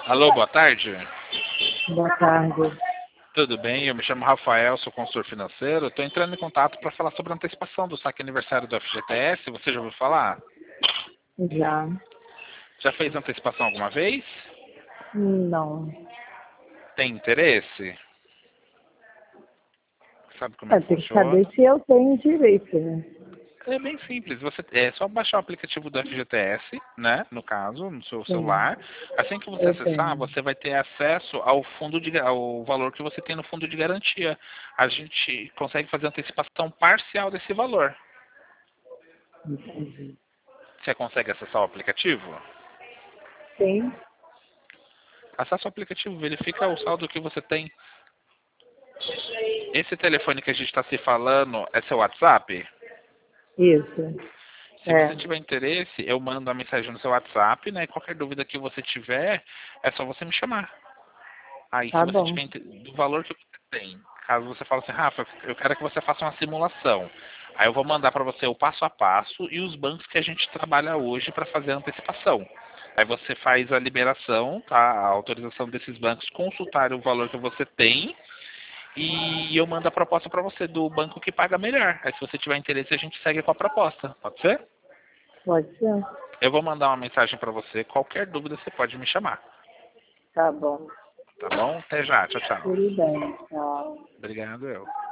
Alô, boa tarde. Boa tarde. Tudo bem? Eu me chamo Rafael, sou consultor financeiro. Estou entrando em contato para falar sobre a antecipação do saque aniversário do FGTS. Você já ouviu falar? Já. Já fez antecipação alguma vez? Não. Tem interesse? Sabe como é que Tem que saber funciona? se eu tenho direito, né? É bem simples. É só baixar o aplicativo do FGTS, né? No caso, no seu Sim, celular. Assim que você eu acessar, tenho. você vai ter acesso ao valor que você tem no fundo de garantia. A gente consegue fazer antecipação parcial desse valor. Entendi. Você consegue acessar o aplicativo? Sim, Acesse o aplicativo, verifica o saldo que você tem. Esse telefone que a gente está se falando é seu WhatsApp? isso. Se você É, tiver interesse, eu mando a mensagem no seu WhatsApp, né? Qualquer dúvida que você tiver, é só você me chamar. Aí, se tá você bom. tiver do valor que você tem, caso você fale assim, Rafa, eu quero que você faça uma simulação. Aí eu vou mandar para você o passo a passo e os bancos que a gente trabalha hoje para fazer a antecipação. Aí você faz a liberação, tá? A autorização desses bancos consultarem o valor que você tem e eu mando a proposta para você do banco que paga melhor. Aí se você tiver interesse, a gente segue com a proposta. Pode ser? Pode ser? Eu vou mandar uma mensagem para você. Qualquer dúvida você pode me chamar. Tá bom. Tá bom? Até já. Tchau, tchau. Tudo bem. Tchau. Obrigado, eu.